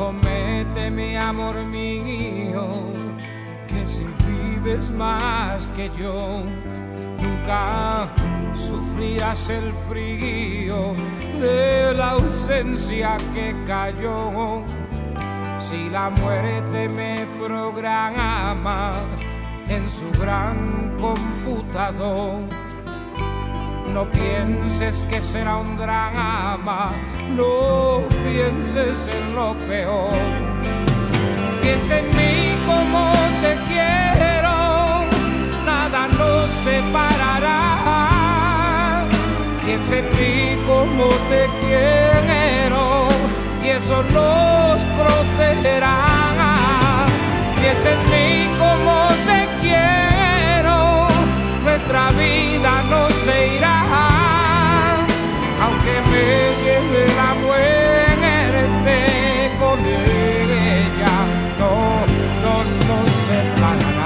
Promete, mi amor mío, que si vives más que yo, nunca sufrirás el frío de la ausencia que cayó. Si la muerte me programa en su gran computador, no pienses que será un drama, no pienses en lo peor. Piensa en mí como te quiero, nada nos separará. Piensa en mí como te quiero, y eso nos protegerá. Piensa en mí como te quiero, nuestra vida no se irá. Aunque me lleve la muerte, con ella no nos separará.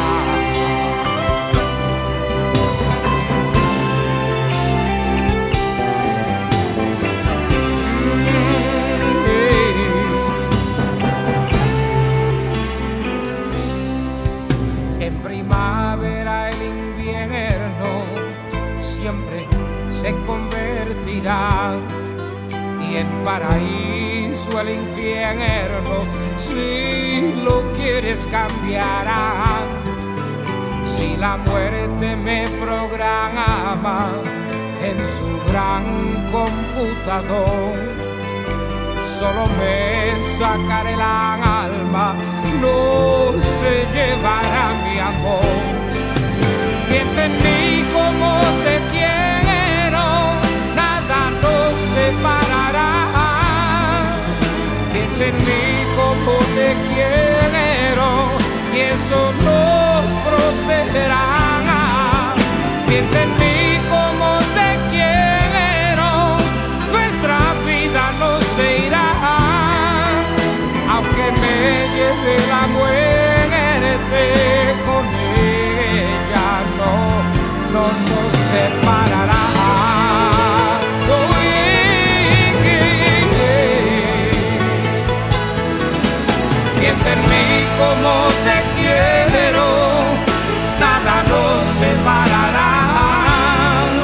En primavera el invierno siempre se convertirá, y en paraíso el infierno, si lo quieres, cambiará. Si la muerte me programa en su gran computador, solo me sacará el alma, no se llevará mi amor. Piensa en mí como te quiero, nada nos separará. Piensa en mí como te quiero, y eso nos protegerá. Piensa en mí como te quiero, nuestra vida no se irá. Aunque me lleve la muerte, con ella no nos separará. Piensa en mí como te quiero, nada nos separará.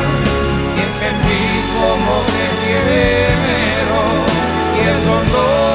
Piensa en mí como te quiero, y eso no